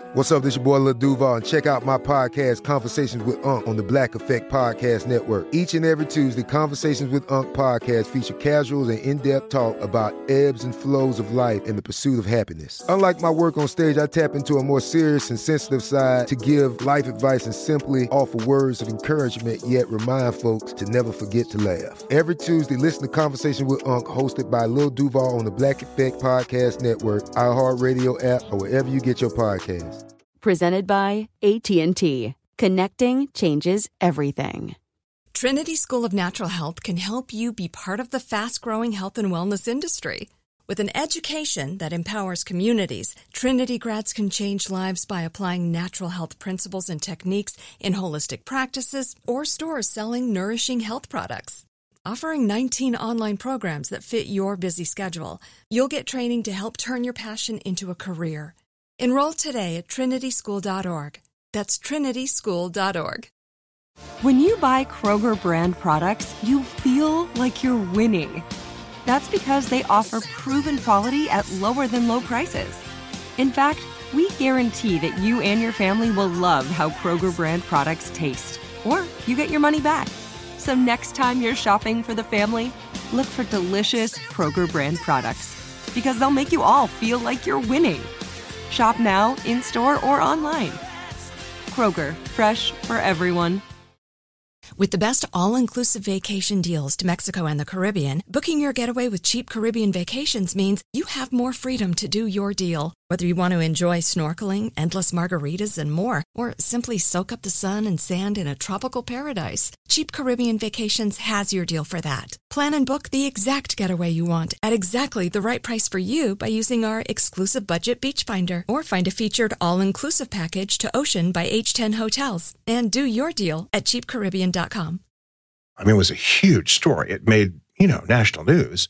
What's up, this your boy Lil Duval, and check out my podcast, Conversations with Unc, on the Black Effect Podcast Network. Each and every Tuesday, Conversations with Unc podcast feature casuals and in-depth talk about ebbs and flows of life and the pursuit of happiness. Unlike my work on stage, I tap into a more serious and sensitive side to give life advice and simply offer words of encouragement, yet remind folks to never forget to laugh. Every Tuesday, listen to Conversations with Unc, hosted by Lil Duval on the Black Effect Podcast Network, iHeartRadio app, or wherever you get your podcasts. Presented by AT&T. Connecting changes everything. Trinity School of Natural Health can help you be part of the fast-growing health and wellness industry. With an education that empowers communities, Trinity grads can change lives by applying natural health principles and techniques in holistic practices or stores selling nourishing health products. Offering 19 online programs that fit your busy schedule, you'll get training to help turn your passion into a career. Enroll today at trinityschool.org. That's trinityschool.org. When you buy Kroger brand products, you feel like you're winning. That's because they offer proven quality at lower than low prices. In fact, we guarantee that you and your family will love how Kroger brand products taste, or you get your money back. So next time you're shopping for the family, look for delicious Kroger brand products, because they'll make you all feel like you're winning. Shop now, in-store, or online. Kroger, fresh for everyone. With the best all-inclusive vacation deals to Mexico and the Caribbean, booking your getaway with Cheap Caribbean Vacations means you have more freedom to do your deal. Whether you want to enjoy snorkeling, endless margaritas, and more, or simply soak up the sun and sand in a tropical paradise, Cheap Caribbean Vacations has your deal for that. Plan and book the exact getaway you want at exactly the right price for you by using our exclusive budget beach finder, or find a featured all-inclusive package to Ocean by H10 Hotels and do your deal at cheapcaribbean.com. I mean, it was a huge story. It made, national news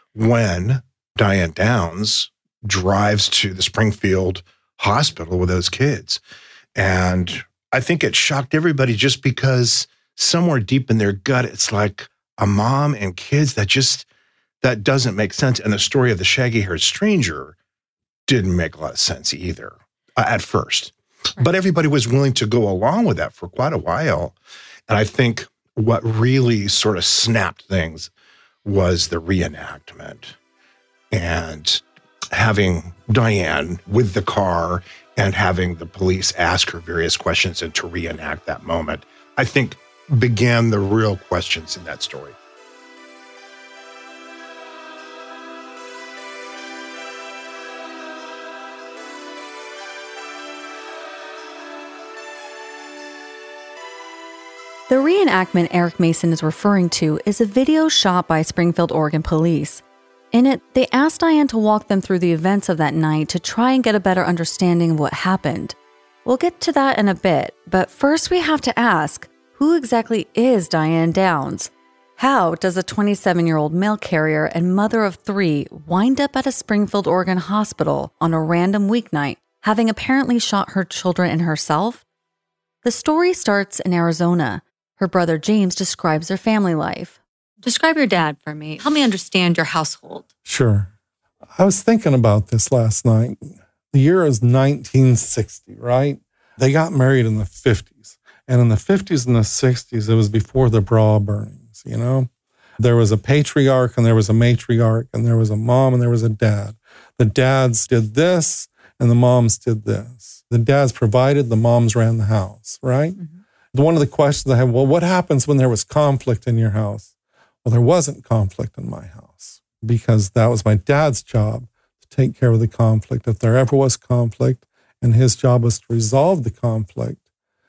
when Diane Downs drives to the Springfield hospital with those kids. And I think it shocked everybody just because somewhere deep in their gut, it's like a mom and kids that doesn't make sense. And the story of the shaggy-haired stranger didn't make a lot of sense either at first. Right. But everybody was willing to go along with that for quite a while. And I think what really sort of snapped things was the reenactment and having Diane with the car and having the police ask her various questions and to reenact that moment, I think began the real questions in that story. The reenactment Eric Mason is referring to is a video shot by Springfield, Oregon police. In it, they asked Diane to walk them through the events of that night to try and get a better understanding of what happened. We'll get to that in a bit, but first we have to ask, who exactly is Diane Downs? How does a 27-year-old mail carrier and mother of 3 wind up at a Springfield, Oregon hospital on a random weeknight, having apparently shot her children and herself? The story starts in Arizona. Her brother James describes their family life. Describe your dad for me. Help me understand your household. Sure. I was thinking about this last night. The year is 1960, right? They got married in the 50s. And in the 50s and the 60s, it was before the bra burnings, There was a patriarch and there was a matriarch and there was a mom and there was a dad. The dads did this and the moms did this. The dads provided, the moms ran the house, right? Mm-hmm. One of the questions I had, well, what happens when there was conflict in your house? Well, there wasn't conflict in my house because that was my dad's job to take care of the conflict. If there ever was conflict, and his job was to resolve the conflict.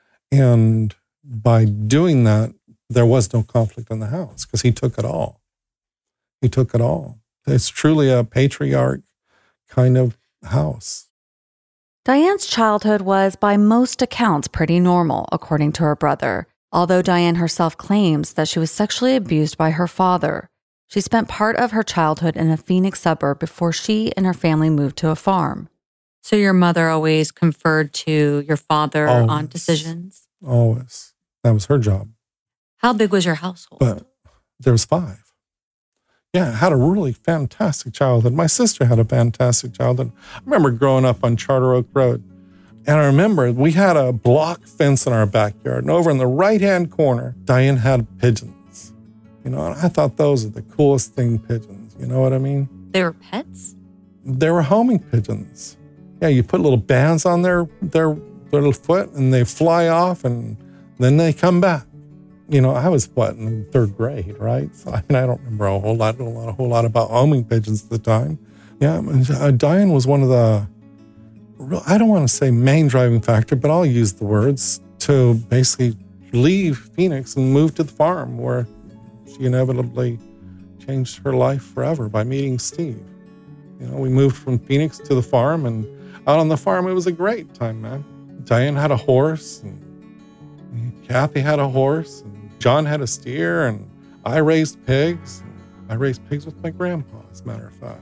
And by doing that, there was no conflict in the house because he took it all. He took it all. It's truly a patriarch kind of house. Diane's childhood was, by most accounts, pretty normal, according to her brother. Although Diane herself claims that she was sexually abused by her father. She spent part of her childhood in a Phoenix suburb before she and her family moved to a farm. So your mother always conferred to your father on decisions? Always. That was her job. How big was your household? But there was 5. Yeah, I had a really fantastic childhood. My sister had a fantastic childhood. I remember growing up on Charter Oak Road. And I remember we had a block fence in our backyard, and over in the right-hand corner, Diane had pigeons. You know, and I thought those are the coolest thing, pigeons. You know what I mean? They were pets? They were homing pigeons. Yeah, you put little bands on their little foot, and they fly off, and then they come back. You know, I was, in third grade, right? So I don't remember a whole lot about homing pigeons at the time. Yeah, Diane was one of the, I don't want to say main driving factor, but I'll use the words, to basically leave Phoenix and move to the farm, where she inevitably changed her life forever by meeting Steve. You know, we moved from Phoenix to the farm, and out on the farm, it was a great time, man. Diane had a horse, and Kathy had a horse, and John had a steer, and I raised pigs. I raised pigs with my grandpa, as a matter of fact.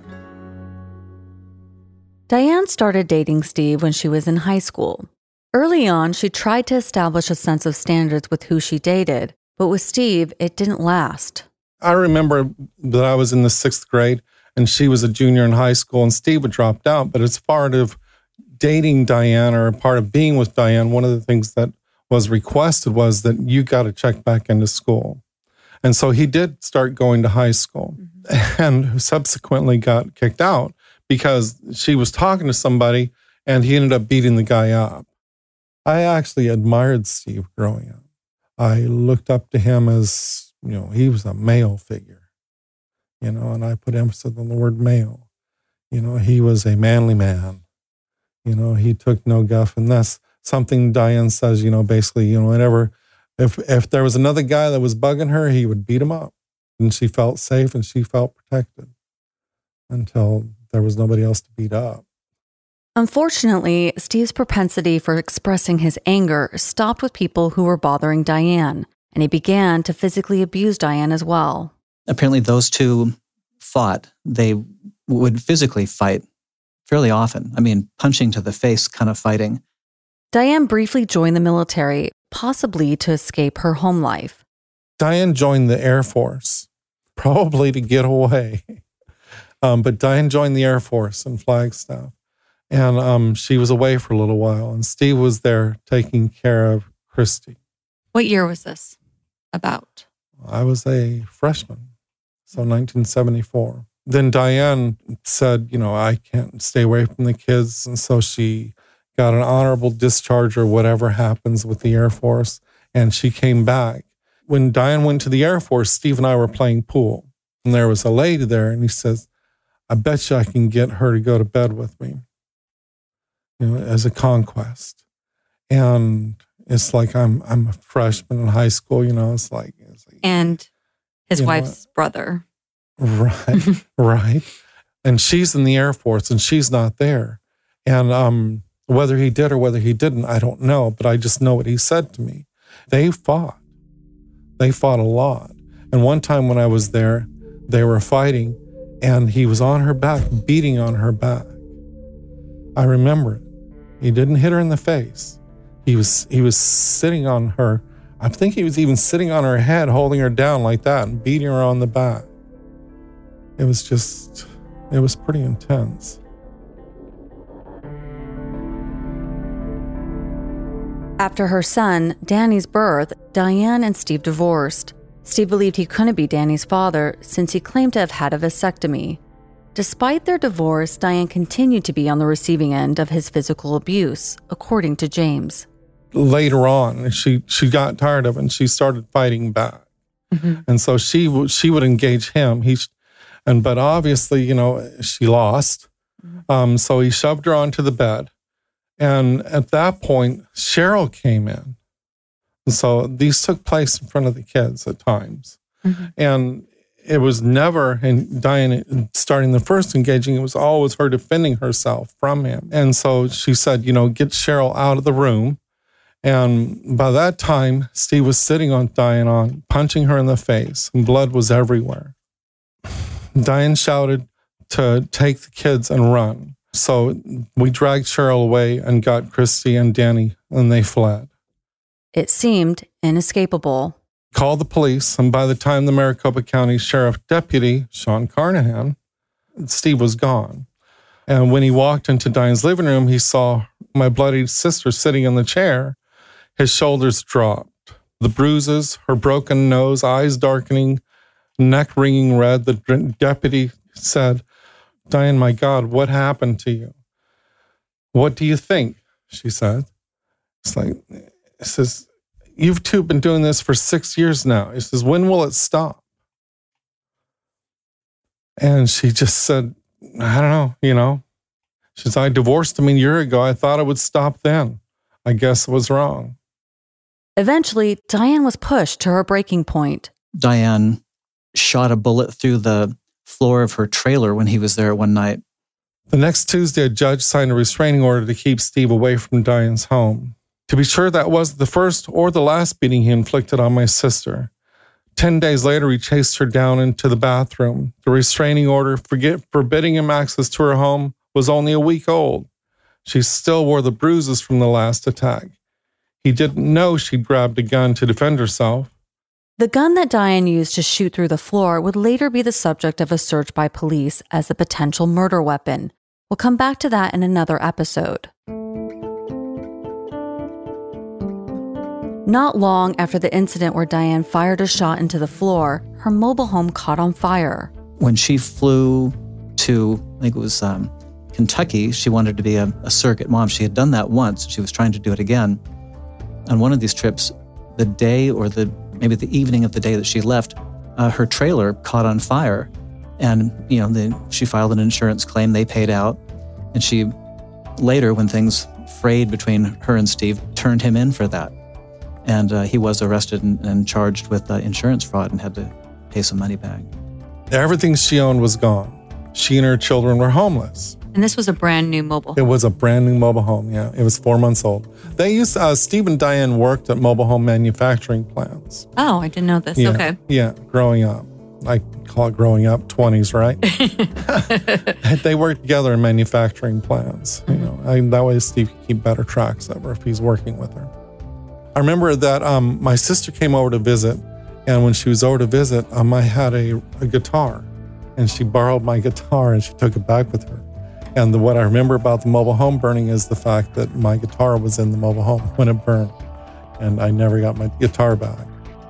Diane started dating Steve when she was in high school. Early on, she tried to establish a sense of standards with who she dated, but with Steve, it didn't last. I remember that I was in the 6th grade, and she was a junior in high school, and Steve had dropped out. But as part of dating Diane, or a part of being with Diane, one of the things that was requested was that you got to check back into school. And so he did start going to high school, and subsequently got kicked out because she was talking to somebody, and he ended up beating the guy up. I actually admired Steve growing up. I looked up to him as, you know, he was a male figure, you know, and I put emphasis on the word male. You know, he was a manly man. You know, he took no guff, and that's something Diane says, you know, basically, you know, whenever, if there was another guy that was bugging her, he would beat him up, and she felt safe and she felt protected until there was nobody else to beat up. Unfortunately, Steve's propensity for expressing his anger stopped with people who were bothering Diane, and he began to physically abuse Diane as well. Apparently those two fought. They would physically fight fairly often. I mean, punching to the face kind of fighting. Diane briefly joined the military, possibly to escape her home life. Diane joined the Air Force, probably to get away. But Diane joined the Air Force in Flagstaff. And she was away for a little while, and Steve was there taking care of Christy. What year was this about? I was a freshman, so 1974. Then Diane said, you know, I can't stay away from the kids, and so she got an honorable discharge or whatever happens with the Air Force, and she came back. When Diane went to the Air Force, Steve and I were playing pool, and there was a lady there, and he says, I bet you I can get her to go to bed with me. You know, as a conquest. And it's like I'm a freshman in high school, you know, it's like and his wife's brother. Right, right. And she's in the Air Force, and she's not there. And whether he did or whether he didn't, I don't know, but I just know what he said to me. They fought a lot. And one time when I was there, they were fighting, and he was on her back, beating on her back. I remember it. He didn't hit her in the face. He was sitting on her. I think he was even sitting on her head, holding her down like that and beating her on the back. It was pretty intense. After her son, Danny's birth, Diane and Steve divorced. Steve believed he couldn't be Danny's father since he claimed to have had a vasectomy. Despite their divorce, Diane continued to be on the receiving end of his physical abuse, according to James. Later on, she got tired of it, and she started fighting back. Mm-hmm. And so she would engage him. But obviously, you know, she lost. Mm-hmm. So he shoved her onto the bed. And at that point, Cheryl came in. And so these took place in front of the kids at times. Mm-hmm. And it was never, and Diane starting the first engaging, it was always her defending herself from him. And so she said, you know, get Cheryl out of the room. And by that time, Steve was sitting on Diane, punching her in the face, and blood was everywhere. Diane shouted to take the kids and run. So we dragged Cheryl away and got Christy and Danny, and they fled. It seemed inescapable. Called the police, and by the time the Maricopa County Sheriff Deputy, Sean Carnahan, Steve was gone. And when he walked into Diane's living room, he saw my bloodied sister sitting in the chair. His shoulders dropped. The bruises, her broken nose, eyes darkening, neck wringing red. The deputy said, "Diane, my God, what happened to you?" "What do you think?" she said. It says, "You've two been doing this for 6 years now." He says, "When will it stop?" And she just said, "I don't know, She says, "I divorced him a year ago. I thought it would stop then. I guess it was wrong." Eventually, Diane was pushed to her breaking point. Diane shot a bullet through the floor of her trailer when he was there one night. The next Tuesday, a judge signed a restraining order to keep Steve away from Diane's home. To be sure, that wasn't the first or the last beating he inflicted on my sister. 10 days later, he chased her down into the bathroom. The restraining order forbidding him access to her home was only a week old. She still wore the bruises from the last attack. He didn't know she'd grabbed a gun to defend herself. The gun that Diane used to shoot through the floor would later be the subject of a search by police as a potential murder weapon. We'll come back to that in another episode. Not long after the incident where Diane fired a shot into the floor, her mobile home caught on fire. When she flew to, I think it was Kentucky, she wanted to be a surrogate mom. She had done that once. She was trying to do it again. On one of these trips, the day or maybe the evening of the day that she left, her trailer caught on fire. And, she filed an insurance claim. They paid out. And she later, when things frayed between her and Steve, turned him in for that. And he was arrested and charged with insurance fraud and had to pay some money back. Everything she owned was gone. She and her children were homeless. And this was a brand new mobile home. It was a brand new mobile home, yeah. It was 4 months old. Steve and Diane worked at mobile home manufacturing plants. Oh, I didn't know this. Yeah, okay. Yeah, growing up. I call it growing up, 20s, right? They worked together in manufacturing plants. That way Steve could keep better tracks of her if he's working with her. I remember that my sister came over to visit, and when she was over to visit, I had a guitar, and she borrowed my guitar and she took it back with her. And what I remember about the mobile home burning is the fact that my guitar was in the mobile home when it burned, and I never got my guitar back.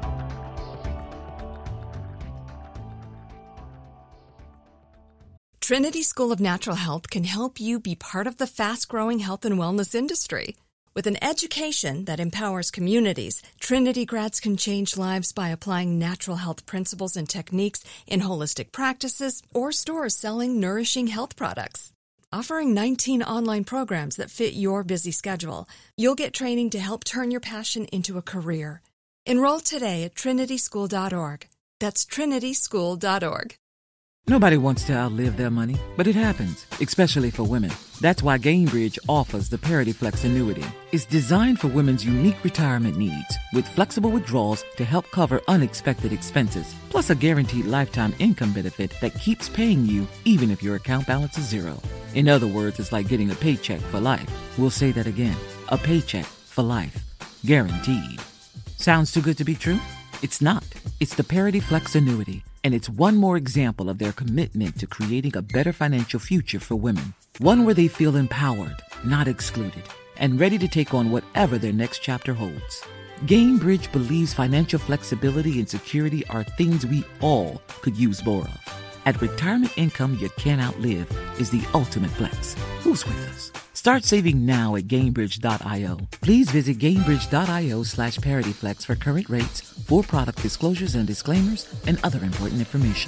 Trinity School of Natural Health can help you be part of the fast-growing health and wellness industry. With an education that empowers communities, Trinity grads can change lives by applying natural health principles and techniques in holistic practices or stores selling nourishing health products. Offering 19 online programs that fit your busy schedule, you'll get training to help turn your passion into a career. Enroll today at trinityschool.org. That's trinityschool.org. Nobody wants to outlive their money, but it happens, especially for women. That's why Gainbridge offers the Parity Flex annuity. It's designed for women's unique retirement needs, with flexible withdrawals to help cover unexpected expenses, plus a guaranteed lifetime income benefit that keeps paying you even if your account balance is zero. In other words, it's like getting a paycheck for life. We'll say that again. A paycheck for life. Guaranteed. Sounds too good to be true? It's not. It's the Parity Flex annuity. And it's one more example of their commitment to creating a better financial future for women. One where they feel empowered, not excluded, and ready to take on whatever their next chapter holds. Gainbridge believes financial flexibility and security are things we all could use more of. At retirement income you can't outlive is the ultimate flex. Who's with us? Start saving now at Gainbridge.io. Please visit Gainbridge.io/ParityFlex for current rates, for product disclosures and disclaimers, and other important information.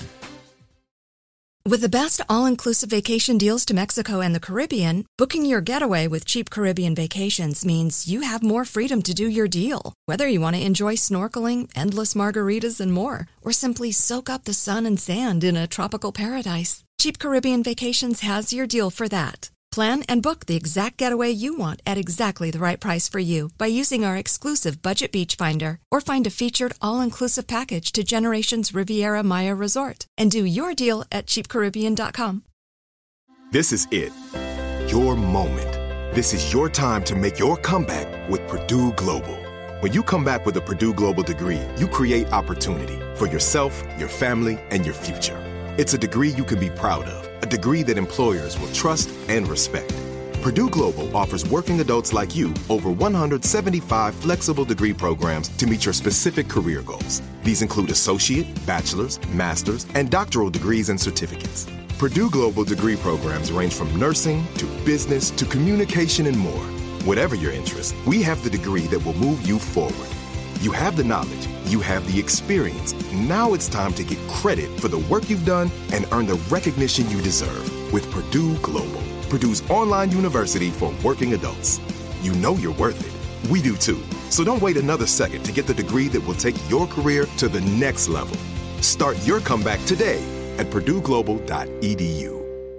With the best all-inclusive vacation deals to Mexico and the Caribbean, booking your getaway with Cheap Caribbean Vacations means you have more freedom to do your deal. Whether you want to enjoy snorkeling, endless margaritas, and more, or simply soak up the sun and sand in a tropical paradise, Cheap Caribbean Vacations has your deal for that. Plan and book the exact getaway you want at exactly the right price for you by using our exclusive Budget Beach Finder, or find a featured all-inclusive package to Generations Riviera Maya Resort and do your deal at cheapcaribbean.com. This is it. Your moment. This is your time to make your comeback with Purdue Global. When you come back with a Purdue Global degree, you create opportunity for yourself, your family, and your future. It's a degree you can be proud of, a degree that employers will trust and respect. Purdue Global offers working adults like you over 175 flexible degree programs to meet your specific career goals. These include associate, bachelor's, master's, and doctoral degrees and certificates. Purdue Global degree programs range from nursing to business to communication and more. Whatever your interest, we have the degree that will move you forward. You have the knowledge, you have the experience. Now it's time to get credit for the work you've done and earn the recognition you deserve with Purdue Global, Purdue's online university for working adults. You know you're worth it. We do too. So don't wait another second to get the degree that will take your career to the next level. Start your comeback today at purdueglobal.edu.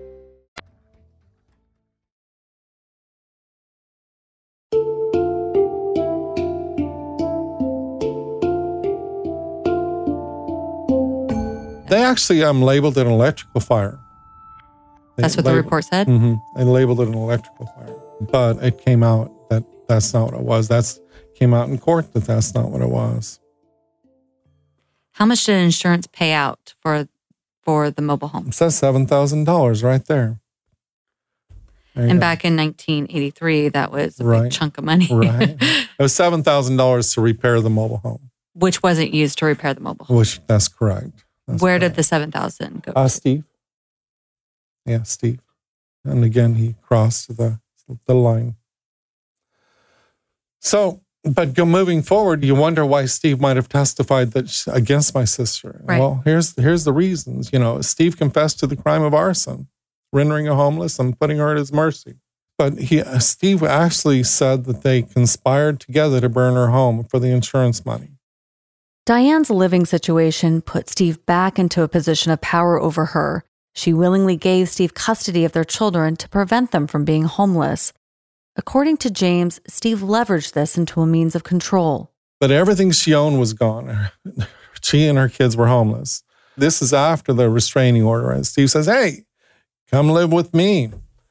They actually labeled it an electrical fire. That's what the report said? Mm-hmm. They labeled it an electrical fire. But it came out that that's not what it was. Came out in court that that's not what it was. How much did insurance pay out for the mobile home? It says $7,000 right there. And back in 1983, that was a big chunk of money. Right. It was $7,000 to repair the mobile home. Which wasn't used to repair the mobile home. That's correct. Where did the $7,000 go to? Steve. Yeah, Steve. And again, he crossed the line. So, but moving forward, you wonder why Steve might have testified against my sister. Right. Well, here's the reasons. Steve confessed to the crime of arson, rendering her homeless and putting her at his mercy. But Steve actually said that they conspired together to burn her home for the insurance money. Diane's living situation put Steve back into a position of power over her. She willingly gave Steve custody of their children to prevent them from being homeless. According to James, Steve leveraged this into a means of control. But everything she owned was gone. She and her kids were homeless. This is after the restraining order. And Steve says, "Hey, come live with me."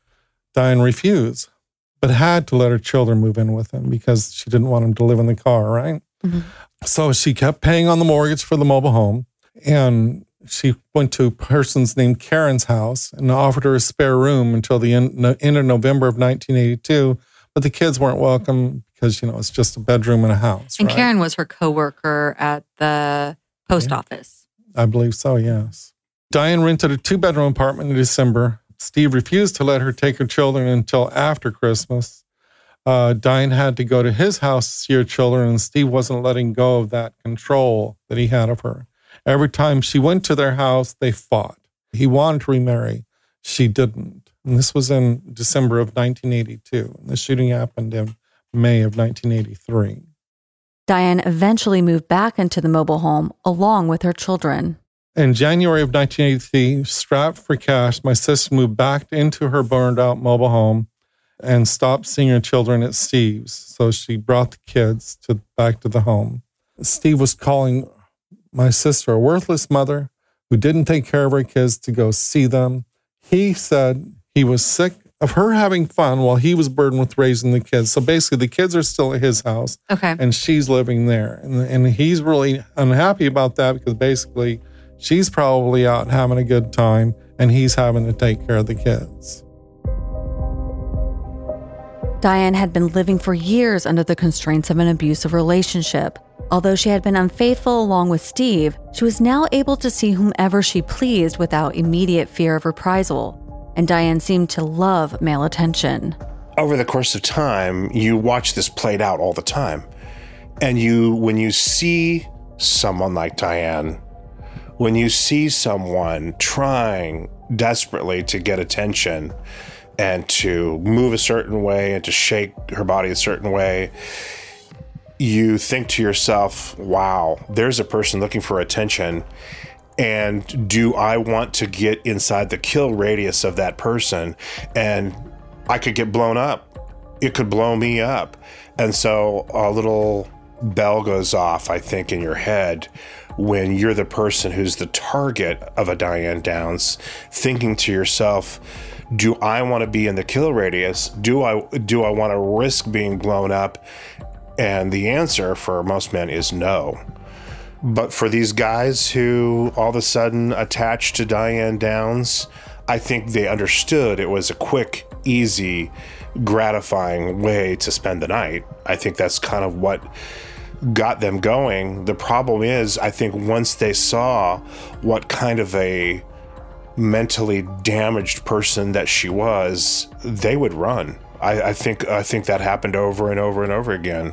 Diane refused, but had to let her children move in with him because she didn't want him to live in the car, right? Mm-hmm. So she kept paying on the mortgage for the mobile home, and she went to a person's named Karen's house and offered her a spare room until the end of November of 1982. But the kids weren't welcome because, it's just a bedroom in a house. And right? Karen was her coworker at the post office. I believe so, yes. Diane rented a 2-bedroom apartment in December. Steve refused to let her take her children until after Christmas. Diane had to go to his house to see her children, and Steve wasn't letting go of that control that he had of her. Every time she went to their house, they fought. He wanted to remarry. She didn't. And this was in December of 1982. And the shooting happened in May of 1983. Diane eventually moved back into the mobile home along with her children. In January of 1983, strapped for cash, my sister moved back into her burned-out mobile home and stopped seeing her children at Steve's. So she brought the kids back to the home. Steve was calling my sister a worthless mother who didn't take care of her kids to go see them. He said he was sick of her having fun while he was burdened with raising the kids. So basically, the kids are still at his house, and she's living there. And he's really unhappy about that because basically, she's probably out having a good time, and he's having to take care of the kids. Diane had been living for years under the constraints of an abusive relationship. Although she had been unfaithful along with Steve, she was now able to see whomever she pleased without immediate fear of reprisal. And Diane seemed to love male attention. Over the course of time, you watch this played out all the time. And when you see someone like Diane, when you see someone trying desperately to get attention and to move a certain way and to shake her body a certain way, you think to yourself, wow, there's a person looking for attention. And do I want to get inside the kill radius of that person? And I could get blown up. It could blow me up. And so a little bell goes off, I think, in your head when you're the person who's the target of a Diane Downs, thinking to yourself, do I want to be in the kill radius? Do I want to risk being blown up? And the answer for most men is no. But for these guys who all of a sudden attach to Diane Downs, I think they understood it was a quick, easy, gratifying way to spend the night. I think that's kind of what got them going. The problem is, I think once they saw what kind of a mentally damaged person that she was, they would run. I think that happened over and over and over again.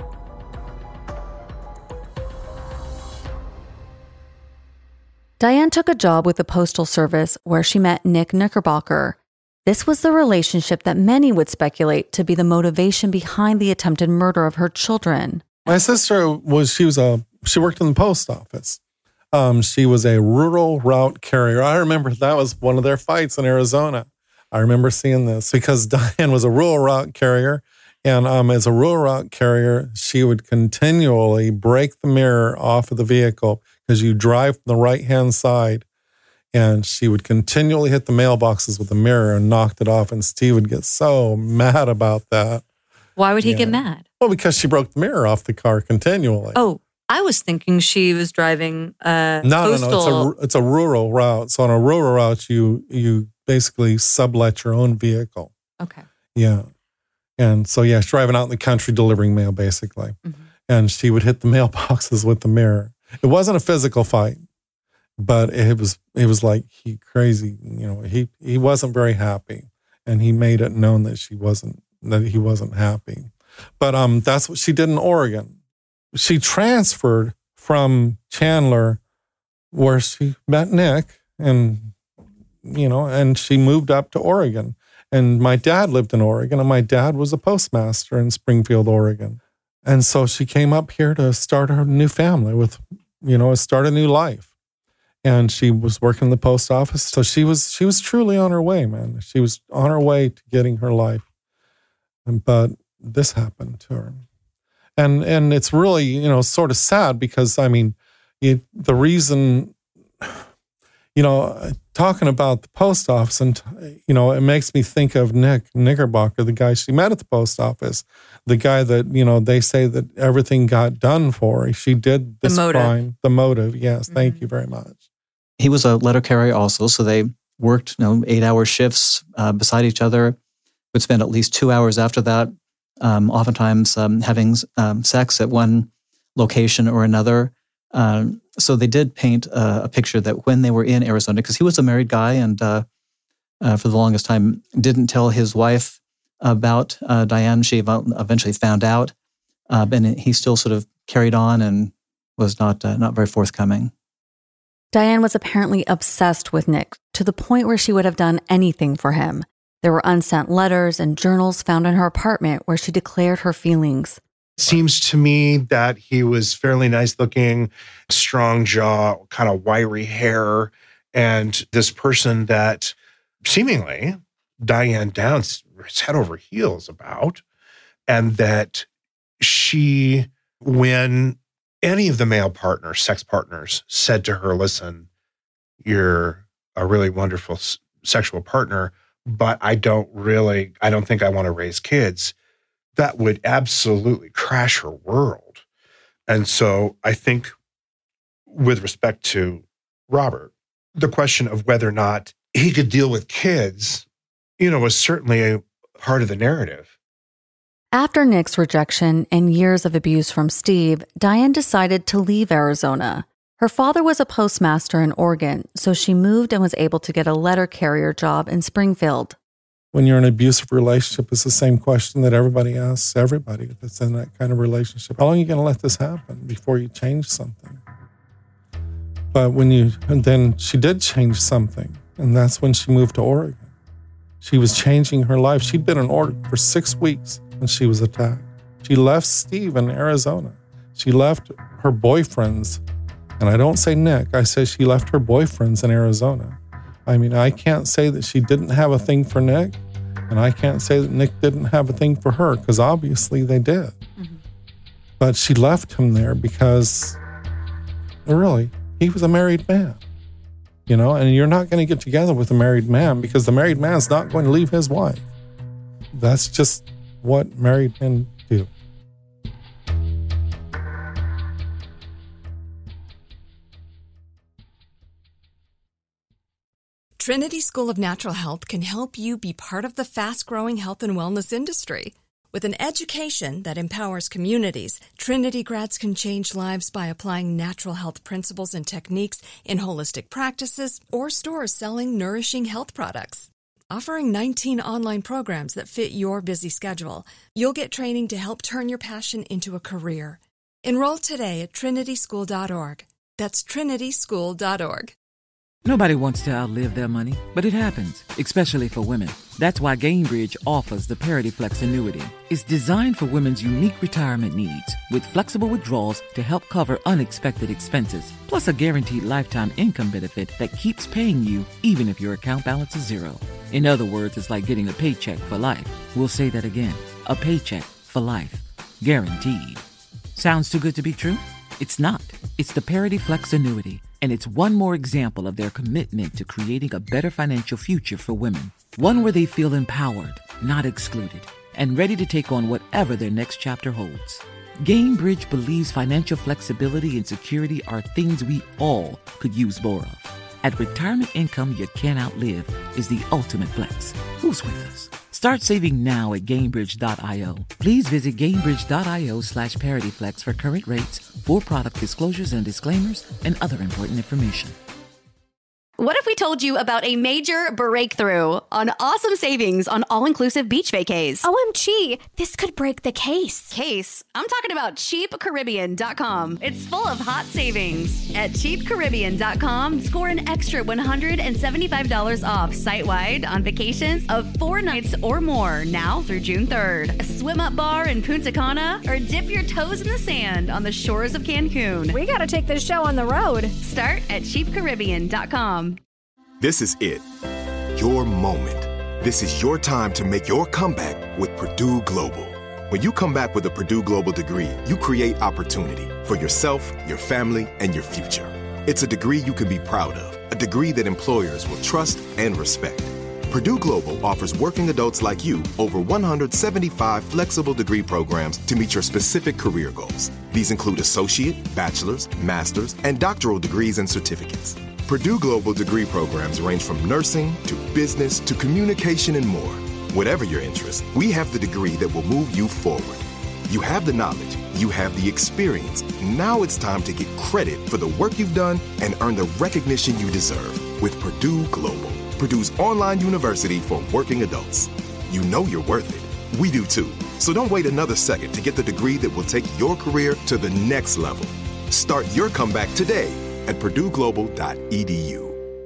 Diane took a job with the Postal Service where she met Nick Knickerbocker. This was the relationship that many would speculate to be the motivation behind the attempted murder of her children. My sister she worked in the post office. She was a rural route carrier. I remember that was one of their fights in Arizona. I remember seeing this because Diane was a rural route carrier. And as a rural route carrier, she would continually break the mirror off of the vehicle because you drive from the right-hand side. And she would continually hit the mailboxes with the mirror and knocked it off. And Steve would get so mad about that. Why would he get mad? Well, because she broke the mirror off the car continually. Oh, I was thinking she was driving No. It's a rural route. So on a rural route, you basically sublet your own vehicle. Okay. Yeah. And so, she's driving out in the country delivering mail, basically. Mm-hmm. And she would hit the mailboxes with the mirror. It wasn't a physical fight, but it was like crazy. He wasn't very happy, and he made it known that he wasn't happy. But that's what she did in Oregon. She transferred from Chandler, where she met Nick, and she moved up to Oregon. And my dad lived in Oregon, and my dad was a postmaster in Springfield, Oregon. And so she came up here to start her new family start a new life. And she was working in the post office. So she was truly on her way, man. She was on her way to getting her life. But this happened to her. And it's really, sort of sad because, the reason, talking about the post office, and, it makes me think of Nick Knickerbocker, the guy she met at the post office, the guy that, they say that everything got done for her. She did this crime. The motive, yes. Mm-hmm. Thank you very much. He was a letter carrier also, so they worked 8-hour shifts beside each other, would spend at least 2 hours after that, oftentimes having sex at one location or another. So they did paint a picture that when they were in Arizona, because he was a married guy and for the longest time didn't tell his wife about Diane. She eventually found out, and he still sort of carried on and was not very forthcoming. Diane was apparently obsessed with Nick to the point where she would have done anything for him. There were unsent letters and journals found in her apartment where she declared her feelings. Seems to me that he was fairly nice looking, strong jaw, kind of wiry hair, and this person that seemingly Diane Downs is head over heels about, and that she, when any of the male partners, sex partners, said to her, listen, you're a really wonderful sexual partner, but I don't think I want to raise kids, that would absolutely crash her world. And so I think with respect to Robert, the question of whether or not he could deal with kids, was certainly a part of the narrative. After Nick's rejection and years of abuse from Steve, Diane decided to leave Arizona. Her father was a postmaster in Oregon, so she moved and was able to get a letter carrier job in Springfield. When you're in an abusive relationship, it's the same question that everybody asks everybody that's in that kind of relationship. How long are you going to let this happen before you change something? But then she did change something, and that's when she moved to Oregon. She was changing her life. She'd been in Oregon for 6 weeks when she was attacked. She left Steve in Arizona. She left her boyfriends, and I don't say Nick, I say she left her boyfriends in Arizona. I can't say that she didn't have a thing for Nick, and I can't say that Nick didn't have a thing for her, because obviously they did. Mm-hmm. But she left him there because, really, he was a married man. And you're not going to get together with a married man because the married man's not going to leave his wife. That's just what married men do. Trinity School of Natural Health can help you be part of the fast-growing health and wellness industry. With an education that empowers communities, Trinity grads can change lives by applying natural health principles and techniques in holistic practices or stores selling nourishing health products. Offering 19 online programs that fit your busy schedule, you'll get training to help turn your passion into a career. Enroll today at trinityschool.org. That's trinityschool.org. Nobody wants to outlive their money, but it happens, especially for women. That's why Gainbridge offers the Parity Flex annuity. It's designed for women's unique retirement needs, with flexible withdrawals to help cover unexpected expenses, plus a guaranteed lifetime income benefit that keeps paying you even if your account balance is zero. In other words, it's like getting a paycheck for life. We'll say that again. A paycheck for life. Guaranteed. Sounds too good to be true? It's not. It's the Parity Flex annuity. And it's one more example of their commitment to creating a better financial future for women. One where they feel empowered, not excluded, and ready to take on whatever their next chapter holds. Gainbridge believes financial flexibility and security are things we all could use more of. At retirement income you can't outlive is the ultimate flex. Who's with us? Start saving now at Gainbridge.io. Please visit Gainbridge.io/ParityFlex for current rates, for product disclosures and disclaimers, and other important information. What if we told you about a major breakthrough on awesome savings on all-inclusive beach vacays? OMG, this could break the case. I'm talking about CheapCaribbean.com. It's full of hot savings. At CheapCaribbean.com, score an extra $175 off site-wide on vacations of 4 nights or more now through June 3rd. A swim-up bar in Punta Cana, or dip your toes in the sand on the shores of Cancun. We gotta take this show on the road. Start at CheapCaribbean.com. This is it. Your moment. This is your time to make your comeback with Purdue Global. When you come back with a Purdue Global degree, you create opportunity for yourself, your family, and your future. It's a degree you can be proud of, a degree that employers will trust and respect. Purdue Global offers working adults like you over 175 flexible degree programs to meet your specific career goals. These include associate, bachelor's, master's, and doctoral degrees and certificates. Purdue Global degree programs range from nursing to business to communication and more. Whatever your interest, we have the degree that will move you forward. You have the knowledge, you have the experience. Now it's time to get credit for the work you've done and earn the recognition you deserve with Purdue Global, Purdue's online university for working adults. You know you're worth it. We do too. So don't wait another second to get the degree that will take your career to the next level. Start your comeback today at purdueglobal.edu.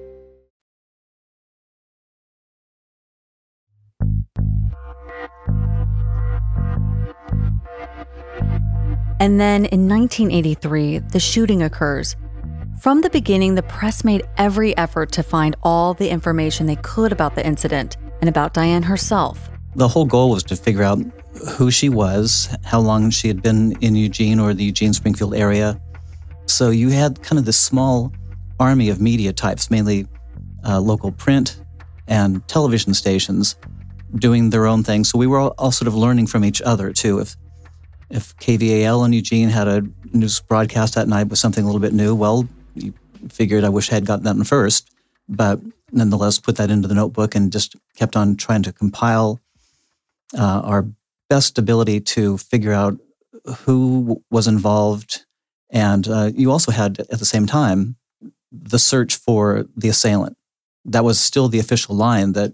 And then in 1983, the shooting occurs. From the beginning, the press made every effort to find all the information they could about the incident and about Diane herself. The whole goal was to figure out who she was, how long she had been in Eugene or the Eugene-Springfield area. So you had kind of this small army of media types, mainly local print and television stations, doing their own thing. So we were all sort of learning from each other, too. If KVAL in Eugene had a news broadcast that night with something a little bit new, well, you figured I wish I had gotten that one first, but nonetheless put that into the notebook and just kept on trying to compile our best ability to figure out who was involved. And you also had, at the same time, the search for the assailant. That was still the official line that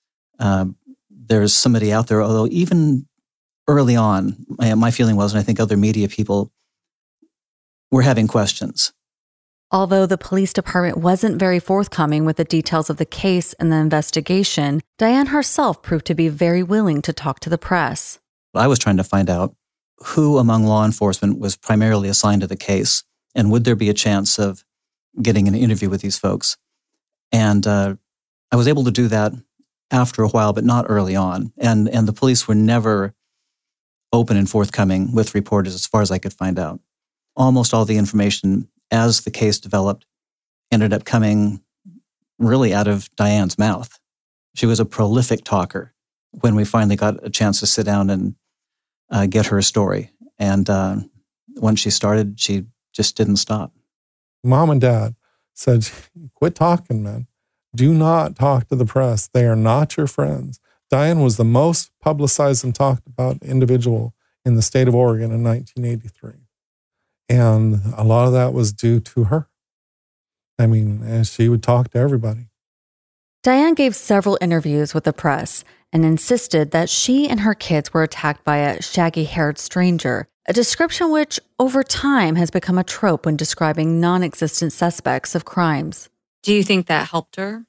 there's somebody out there, although even early on, my feeling was, and I think other media people were having questions. Although the police department wasn't very forthcoming with the details of the case and the investigation, Diane herself proved to be very willing to talk to the press. I was trying to find out who among law enforcement was primarily assigned to the case, and would there be a chance of getting an interview with these folks. And I was able to do that after a while, but not early on. And the police were never open and forthcoming with reporters as far as I could find out. Almost all the information as the case developed ended up coming really out of Diane's mouth. She was a prolific talker when we finally got a chance to sit down and get her story. And once she started, she just didn't stop. Mom and Dad said, quit talking, man. Do not talk to the press. They are not your friends. Diane was the most publicized and talked about individual in the state of Oregon in 1983. And a lot of that was due to her. I mean, and she would talk to everybody. Diane gave several interviews with the press and insisted that she and her kids were attacked by a shaggy-haired stranger, a description which, over time, has become a trope when describing non-existent suspects of crimes. Do you think that helped her?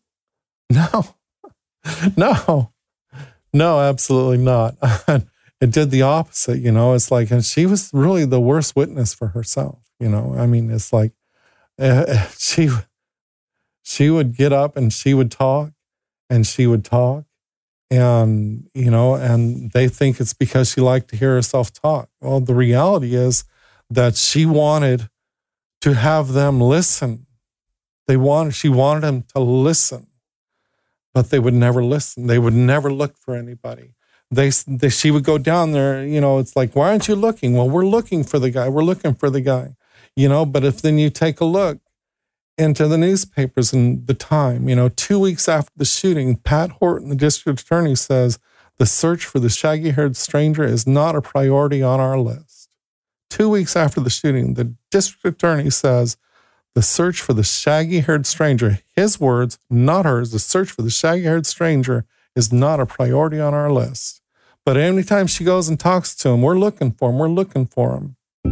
No, absolutely not. It did the opposite, you know. It's like, and she was really the worst witness for herself, you know. I mean, it's like she would get up and she would talk, and you know, and they think it's because she liked to hear herself talk. Well, the reality is that she wanted to have them listen. She wanted them to listen, but they would never listen. They would never look for anybody. She would go down there, you know, it's like, why aren't you looking? Well, we're looking for the guy, you know, but if then you take a look into the newspapers and the time, you know, 2 weeks after the shooting, Pat Horton, the district attorney, says the search for the shaggy-haired stranger is not a priority on our list. 2 weeks after the shooting, the district attorney says the search for the shaggy-haired stranger, his words, not hers, the search for the shaggy-haired stranger is not a priority on our list. But anytime she goes and talks to him, we're looking for him.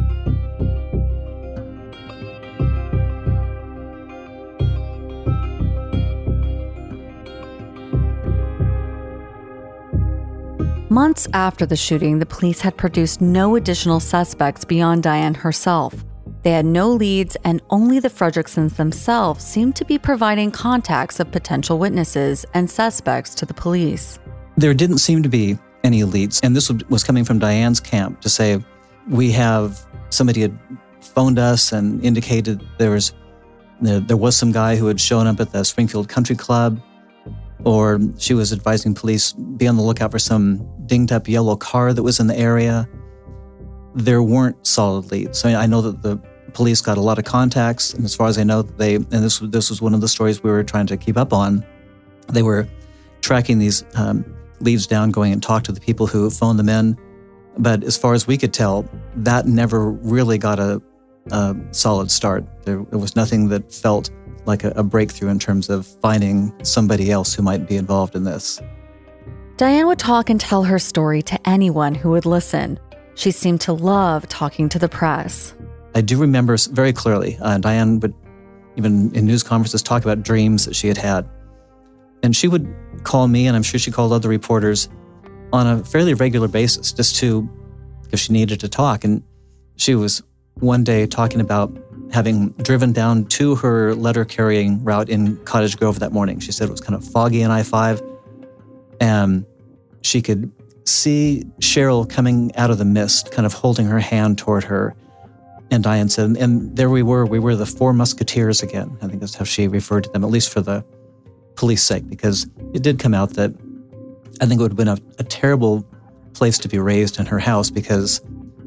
Months after the shooting, the police had produced no additional suspects beyond Diane herself. They had no leads, and only the Fredricksons themselves seemed to be providing contacts of potential witnesses and suspects to the police. There didn't seem to be any leads, and this was coming from Diane's camp to say, somebody had phoned us and indicated there was some guy who had shown up at the Springfield Country Club, or she was advising police be on the lookout for some dinged up yellow car that was in the area. There weren't solid leads. So I know that the police got a lot of contacts, and as far as I know, this was one of the stories we were trying to keep up on. They were tracking these leads down, going and talk to the people who phoned them in. But as far as we could tell, that never really got a solid start. There was nothing that felt like a breakthrough in terms of finding somebody else who might be involved in this. Diane would talk and tell her story to anyone who would listen. She seemed to love talking to the press. I do remember very clearly, Diane would, even in news conferences, talk about dreams that she had had. And she would call me, and I'm sure she called other reporters, on a fairly regular basis, because she needed to talk. And she was one day talking about having driven down to her letter-carrying route in Cottage Grove that morning. She said it was kind of foggy in I-5, and she could see Cheryl coming out of the mist, kind of holding her hand toward her. And Diane said, and there we were the Four Musketeers again. I think that's how she referred to them, at least for the police sake, because it did come out that I think it would have been a terrible place to be raised in her house, because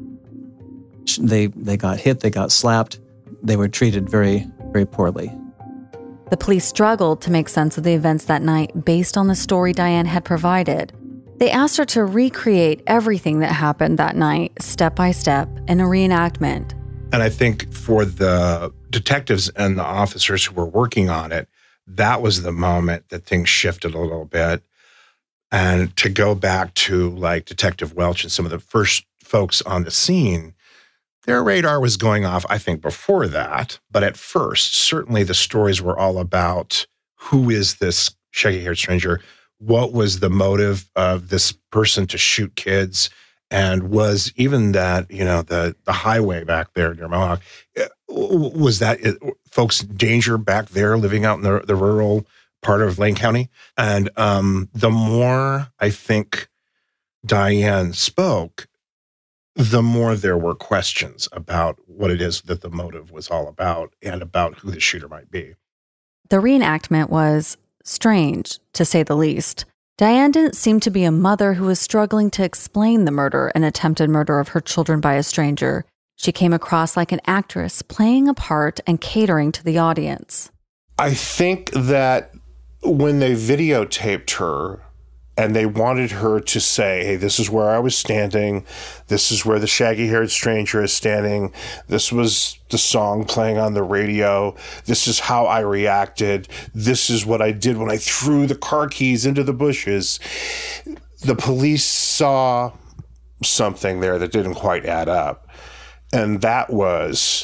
they got hit, they got slapped, they were treated very, very poorly. The police struggled to make sense of the events that night based on the story Diane had provided. They asked her to recreate everything that happened that night, step by step, in a reenactment. And I think for the detectives and the officers who were working on it, that was the moment that things shifted a little bit. And to go back to like Detective Welch and some of the first folks on the scene, their radar was going off, I think, before that. But at first, certainly the stories were all about who is this shaggy-haired stranger? What was the motive of this person to shoot kids? And was even that, you know, the highway back there near Mohawk, was that folks in danger back there living out in the rural part of Lane County? And the more I think Diane spoke, the more there were questions about what it is that the motive was all about and about who the shooter might be. The reenactment was strange, to say the least. Diane didn't seem to be a mother who was struggling to explain the murder and attempted murder of her children by a stranger. She came across like an actress playing a part and catering to the audience. I think that when they videotaped her and they wanted her to say, hey, this is where I was standing. This is where the shaggy-haired stranger is standing. This was the song playing on the radio. This is how I reacted. This is what I did when I threw the car keys into the bushes. The police saw something there that didn't quite add up. And that was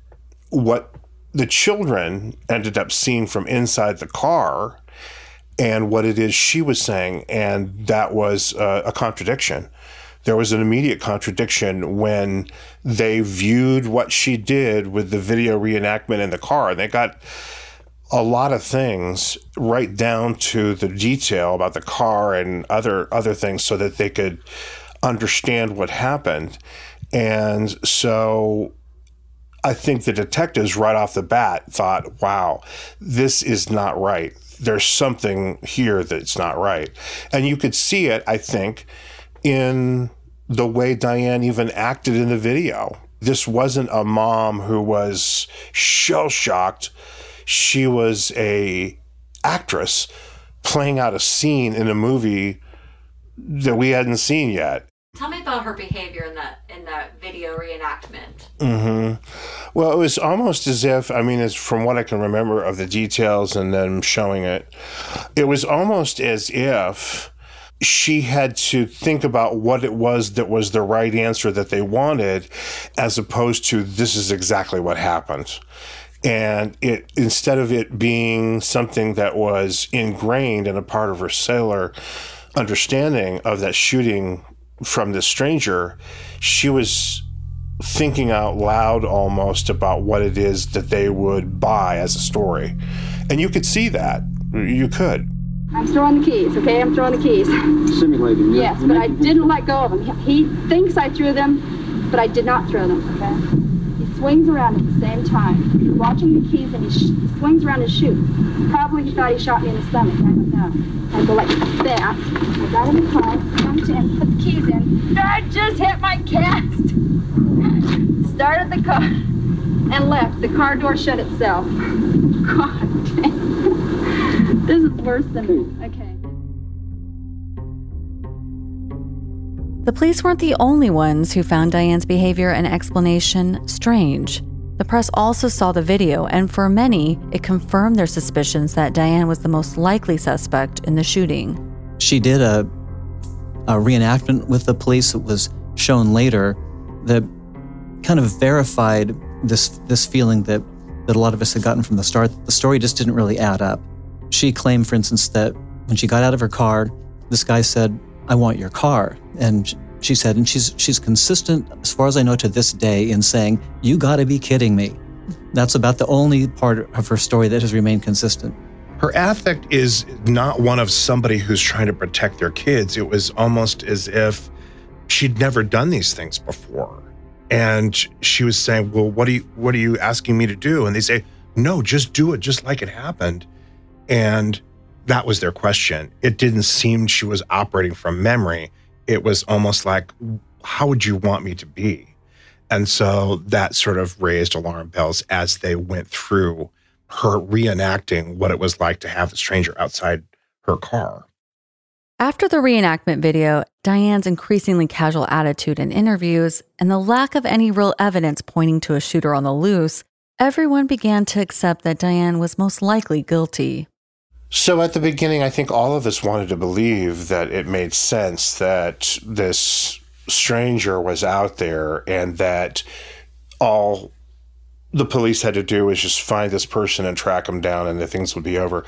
what the children ended up seeing from inside the car and what it is she was saying. And that was a contradiction. There was an immediate contradiction when they viewed what she did with the video reenactment in the car. And they got a lot of things right down to the detail about the car and other things so that they could understand what happened. And so I think the detectives right off the bat thought, wow, this is not right. There's something here that's not right. And you could see it, I think, in the way Diane even acted in the video. This wasn't a mom who was shell-shocked. She was a actress playing out a scene in a movie that we hadn't seen yet. Tell me about her behavior in that video reenactment. Mm-hmm. Well, it was almost as if, it's from what I can remember of the details and them showing it, it was almost as if she had to think about what it was that was the right answer that they wanted, as opposed to this is exactly what happened. And it, instead of it being something that was ingrained in a part of her sailor understanding of that shooting from this stranger, she was thinking out loud almost about what it is that they would buy as a story. And you could see that. You could. I'm throwing the keys, okay? I'm throwing the keys. Simulating. Yes, but I didn't let go of them. He thinks I threw them, but I did not throw them, okay? He swings around at the same time. He's watching the keys and he swings around and shoots. Probably he thought he shot me in the stomach. I don't know. I go like that. I got in the car, jumped in, put the keys in. I just hit my cast. Started the car and left. The car door shut itself. God damn. This is worse than me. Okay. The police weren't the only ones who found Diane's behavior and explanation strange. The press also saw the video, and for many, it confirmed their suspicions that Diane was the most likely suspect in the shooting. She did a reenactment with the police. It was shown later that kind of verified this feeling that a lot of us had gotten from the start. The story just didn't really add up. She claimed, for instance, that when she got out of her car, this guy said, "I want your car." And she said, and she's consistent, as far as I know to this day, in saying, "You gotta be kidding me." That's about the only part of her story that has remained consistent. Her affect is not one of somebody who's trying to protect their kids. It was almost as if she'd never done these things before. And she was saying, well, what are you asking me to do? And they say, no, just do it just like it happened. And that was their question. It didn't seem she was operating from memory. It was almost like, how would you want me to be? And so that sort of raised alarm bells as they went through her reenacting what it was like to have the stranger outside her car. After the reenactment video, Diane's increasingly casual attitude in interviews and the lack of any real evidence pointing to a shooter on the loose, everyone began to accept that Diane was most likely guilty. So at the beginning, I think all of us wanted to believe that it made sense that this stranger was out there and that all the police had to do was just find this person and track him down and the things would be over.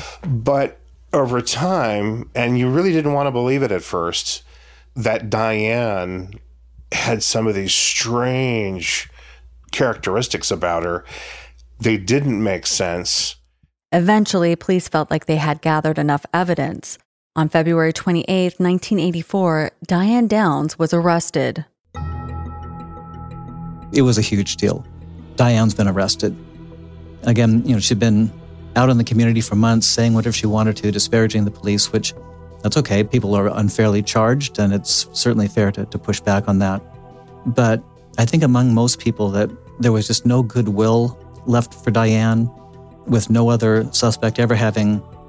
But over time, and you really didn't want to believe it at first, that Diane had some of these strange characteristics about her. They didn't make sense. Eventually, police felt like they had gathered enough evidence. On February 28, 1984, Diane Downs was arrested. It was a huge deal. Diane's been arrested. Again, she'd been out in the community for months, saying whatever she wanted to, disparaging the police, which that's okay. People are unfairly charged, and it's certainly fair to push back on that. But I think among most people that there was just no goodwill left for Diane, with no other suspect ever having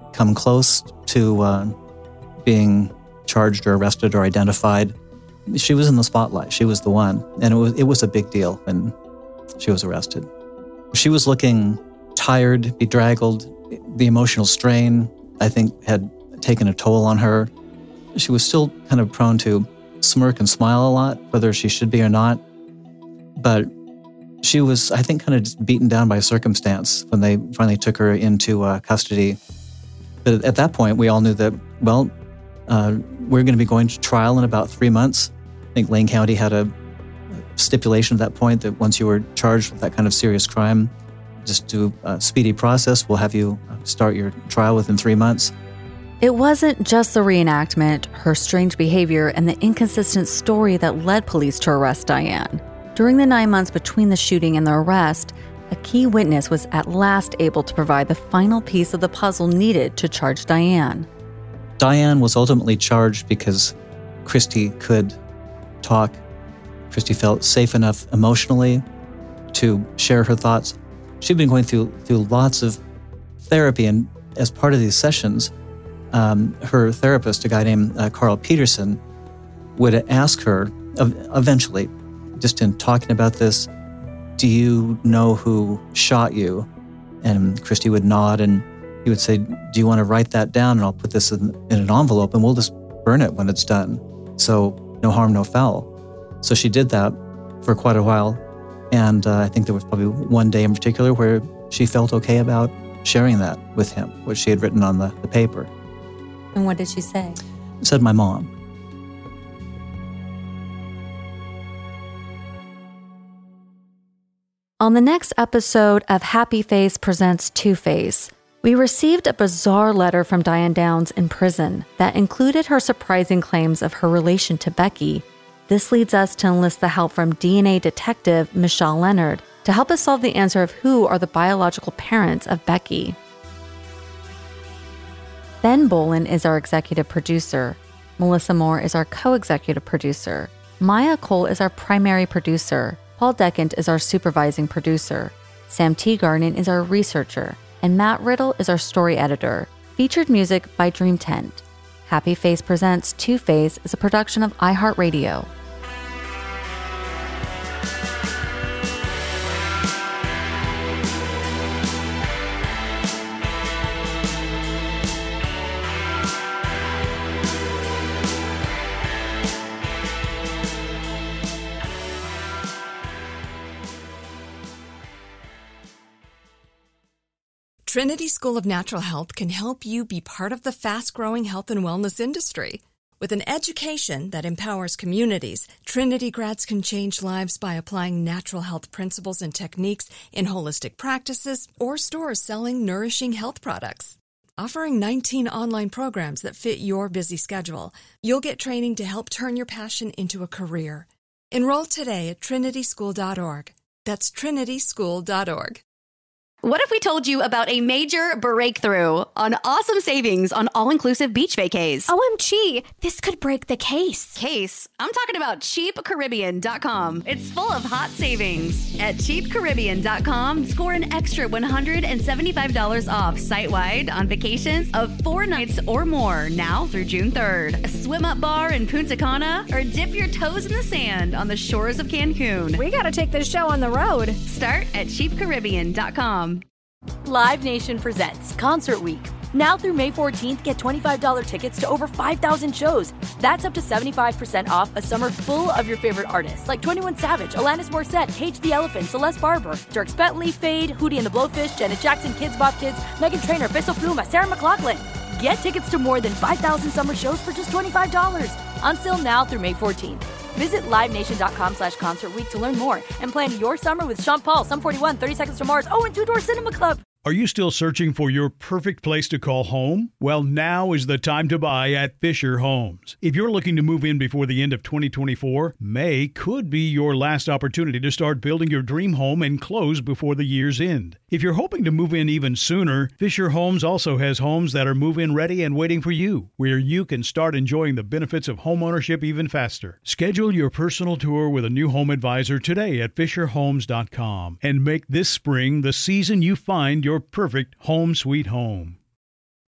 come close to being charged or arrested or identified. She was in the spotlight. She was the one. And it was a big deal when she was arrested. She was looking tired, bedraggled. The emotional strain, I think, had taken a toll on her. She was still kind of prone to smirk and smile a lot, whether she should be or not. But she was, I think, kind of just beaten down by circumstance when they finally took her into custody. But at that point, we all knew that, well, we're going to be going to trial in about 3 months. I think Lane County had a stipulation at that point that once you were charged with that kind of serious crime, just do a speedy process. We'll have you start your trial within 3 months. It wasn't just the reenactment, her strange behavior, and the inconsistent story that led police to arrest Diane. During the 9 months between the shooting and the arrest, a key witness was at last able to provide the final piece of the puzzle needed to charge Diane. Diane was ultimately charged because Christy could talk. Christy felt safe enough emotionally to share her thoughts. She'd been going through lots of therapy, and as part of these sessions, her therapist, a guy named Carl Peterson, would ask her eventually, just in talking about this, do you know who shot you? And Christy would nod, and he would say, do you want to write that down? And I'll put this in an envelope, and we'll just burn it when it's done. So no harm, no foul. So she did that for quite a while. And I think there was probably one day in particular where she felt okay about sharing that with him, what she had written on the paper. And what did she say? It said, my mom. On the next episode of Happy Face Presents Two-Face, we received a bizarre letter from Diane Downs in prison that included her surprising claims of her relation to Becky. This leads us to enlist the help from DNA detective Michelle Leonard to help us solve the answer of who are the biological parents of Becky. Ben Bolin is our executive producer. Melissa Moore is our co-executive producer. Maya Cole is our primary producer. Paul Deckent is our supervising producer. Sam Teagarden is our researcher. And Matt Riddle is our story editor. Featured music by Dream Tent. Happy Face Presents Two-Face is a production of iHeartRadio. Trinity School of Natural Health can help you be part of the fast-growing health and wellness industry. With an education that empowers communities, Trinity grads can change lives by applying natural health principles and techniques in holistic practices or stores selling nourishing health products. Offering 19 online programs that fit your busy schedule, you'll get training to help turn your passion into a career. Enroll today at trinityschool.org. That's trinityschool.org. What if we told you about a major breakthrough on awesome savings on all-inclusive beach vacays? OMG, this could break the case. I'm talking about CheapCaribbean.com. It's full of hot savings. At CheapCaribbean.com, score an extra $175 off site-wide on vacations of 4 nights or more now through June 3rd. A swim-up bar in Punta Cana or dip your toes in the sand on the shores of Cancun. We gotta take this show on the road. Start at CheapCaribbean.com. Live Nation presents Concert Week. Now through May 14th, get $25 tickets to over 5,000 shows. That's up to 75% off a summer full of your favorite artists like 21 Savage, Alanis Morissette, Cage the Elephant, Celeste Barber, Dierks Bentley, Fade, Hootie and the Blowfish, Janet Jackson, Kids Bop Kids, Meghan Trainor, Bissell Pluma, Sarah McLachlan. Get tickets to more than 5,000 summer shows for just $25. Until now through May 14th. Visit LiveNation.com/Concert Week to learn more and plan your summer with Sean Paul, Sum 41, 30 Seconds to Mars, and Two Door Cinema Club. Are you still searching for your perfect place to call home? Well, now is the time to buy at Fisher Homes. If you're looking to move in before the end of 2024, May could be your last opportunity to start building your dream home and close before the year's end. If you're hoping to move in even sooner, Fisher Homes also has homes that are move-in ready and waiting for you, where you can start enjoying the benefits of homeownership even faster. Schedule your personal tour with a new home advisor today at FisherHomes.com and make this spring the season you find your perfect home sweet home.